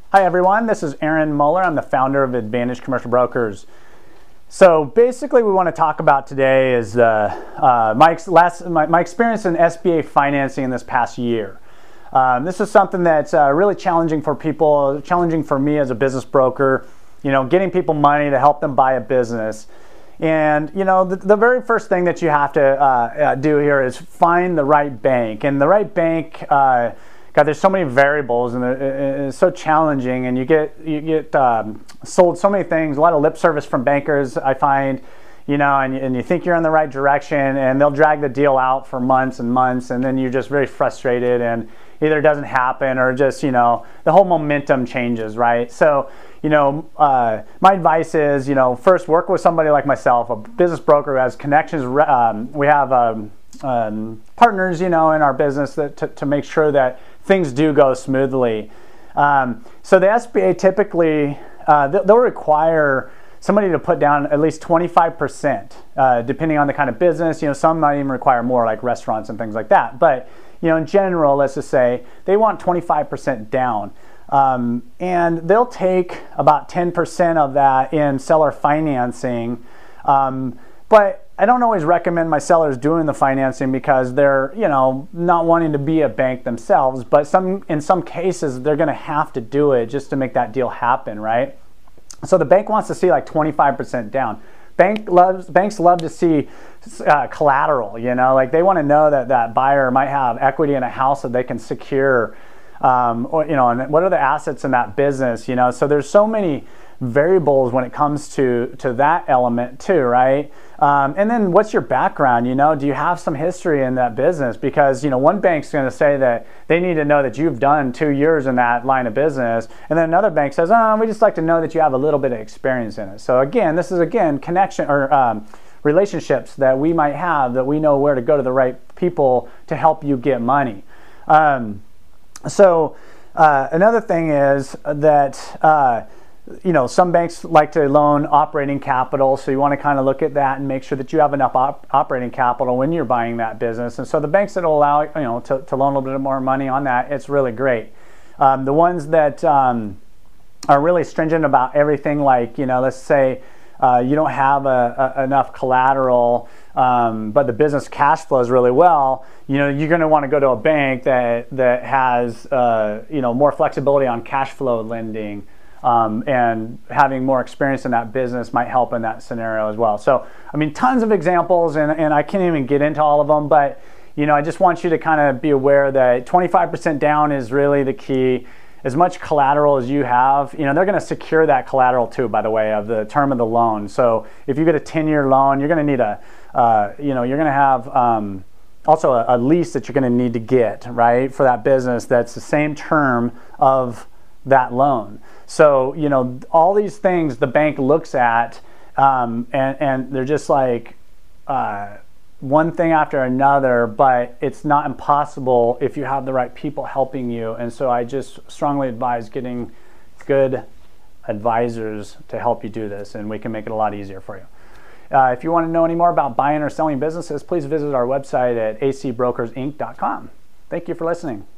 Hi everyone, this is Aaron Muller. I'm the founder of Advantage Commercial Brokers. So basically what we want to talk about today is my experience in SBA financing in this past year. This is something that's really challenging for people, challenging for me as a business broker, getting people money to help them buy a business. And the very first thing that you have to do here is find the right bank. And the right bank, God, there's so many variables, and it's so challenging. And you get sold so many things, a lot of lip service from bankers, I find, and you think you're in the right direction, and they'll drag the deal out for months and months, and then you're just very frustrated, and either it doesn't happen or just the whole momentum changes, right? So my advice is first work with somebody like myself, a business broker who has connections. We have partners in our business that to make sure that things do go smoothly. So the SBA typically they'll require somebody to put down at least 25%, depending on the kind of business. Some might even require more, like restaurants and things like that. But in general, let's just say they want 25% down, and they'll take about 10% of that in seller financing. But I don't always recommend my sellers doing the financing because they're not wanting to be a bank themselves. But in some cases, they're going to have to do it just to make that deal happen, right? So the bank wants to see like 25% down. Banks love to see collateral, like they want to know that that buyer might have equity in a house that they can secure, and what are the assets in that business, So there's so many variables when it comes to that element too, right? And then what's your background? Do you have some history in that business? Because one bank's going to say that they need to know that you've done 2 years in that line of business, and then another bank says, we just like to know that you have a little bit of experience in it. So again, this is connection or relationships that we might have, that we know where to go to the right people to help you get money. Another thing is that some banks like to loan operating capital, so you want to kind of look at that and make sure that you have enough operating capital when you're buying that business. And so the banks that will allow to loan a little bit more money on that, it's really great. The ones that are really stringent about everything, like let's say you don't have enough collateral, but the business cash flows really well, you're going to want to go to a bank that has more flexibility on cash flow lending. And having more experience in that business might help in that scenario as well. So, tons of examples, and I can't even get into all of them, but, I just want you to kind of be aware that 25% down is really the key. As much collateral as you have, they're going to secure that collateral too, by the way, of the term of the loan. So if you get a 10-year loan, you're going to need you're going to have also a lease that you're going to need to get, right, for that business that's the same term of that loan. So all these things the bank looks at, and they're just like one thing after another, but it's not impossible if you have the right people helping you. And so I just strongly advise getting good advisors to help you do this, and we can make it a lot easier for you. If you want to know any more about buying or selling businesses, please visit our website at acbrokersinc.com. Thank you for listening.